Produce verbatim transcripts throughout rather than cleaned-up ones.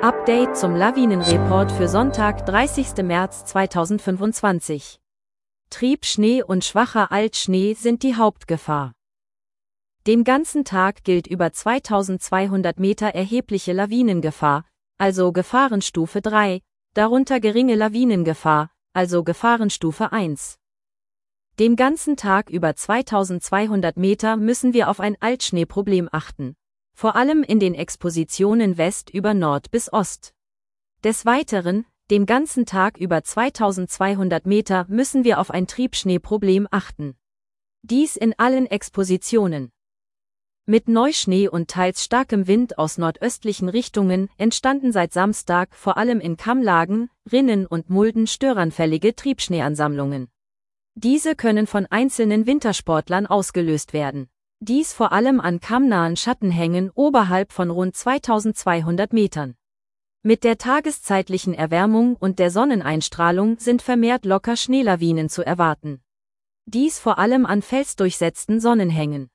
Update zum Lawinenreport für Sonntag, dreißigsten März zweitausendfünfundzwanzig. Triebschnee und schwacher Altschnee sind die Hauptgefahr. Den ganzen Tag gilt über zweitausendzweihundert Meter erhebliche Lawinengefahr, also Gefahrenstufe drei, darunter geringe Lawinengefahr, also Gefahrenstufe eins. Den ganzen Tag über zweitausendzweihundert Meter müssen wir auf ein Altschneeproblem achten. Vor allem in den Expositionen West über Nord bis Ost. Des Weiteren, den ganzen Tag über zweitausendzweihundert Meter müssen wir auf ein Triebschneeproblem achten. Dies in allen Expositionen. Mit Neuschnee und teils starkem Wind aus nordöstlichen Richtungen entstanden seit Samstag vor allem in Kammlagen, Rinnen und Mulden störanfällige Triebschneeansammlungen. Diese können von einzelnen Wintersportlern ausgelöst werden. Dies vor allem an kammnahen Schattenhängen oberhalb von rund zweitausendzweihundert Metern. Mit der tageszeitlichen Erwärmung und der Sonneneinstrahlung sind vermehrt locker Schneelawinen zu erwarten. Dies vor allem an felsdurchsetzten Sonnenhängen.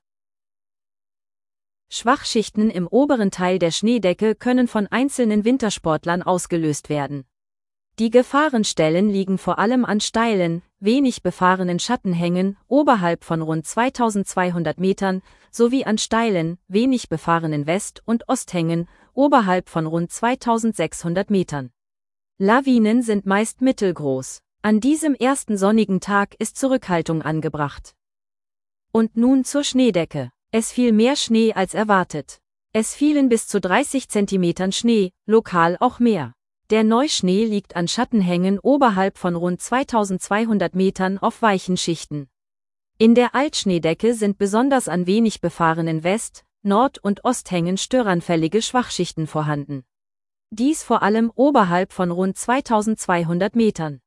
Schwachschichten im oberen Teil der Schneedecke können von einzelnen Wintersportlern ausgelöst werden. Die Gefahrenstellen liegen vor allem an steilen, wenig befahrenen Schattenhängen oberhalb von rund zweitausendzweihundert Metern sowie an steilen, wenig befahrenen West- und Osthängen oberhalb von rund zweitausendsechshundert Metern. Lawinen sind meist mittelgroß. An diesem ersten sonnigen Tag ist Zurückhaltung angebracht. Und nun zur Schneedecke. Es fiel mehr Schnee als erwartet. Es fielen bis zu dreißig Zentimetern Schnee, lokal auch mehr. Der Neuschnee liegt an Schattenhängen oberhalb von rund zweitausendzweihundert Metern auf weichen Schichten. In der Altschneedecke sind besonders an wenig befahrenen West-, Nord- und Osthängen störanfällige Schwachschichten vorhanden. Dies vor allem oberhalb von rund zweitausendzweihundert Metern.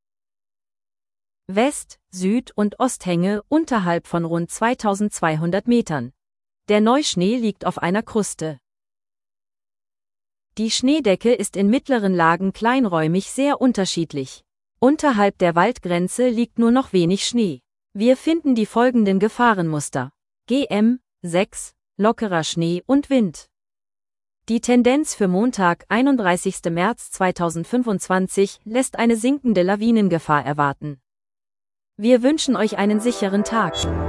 West-, Süd- und Osthänge unterhalb von rund zweitausendzweihundert Metern. Der Neuschnee liegt auf einer Kruste. Die Schneedecke ist in mittleren Lagen kleinräumig sehr unterschiedlich. Unterhalb der Waldgrenze liegt nur noch wenig Schnee. Wir finden die folgenden Gefahrenmuster. G M sechs, lockerer Schnee und Wind. Die Tendenz für Montag, einunddreißigsten März zweitausendfünfundzwanzig, lässt eine sinkende Lawinengefahr erwarten. Wir wünschen euch einen sicheren Tag.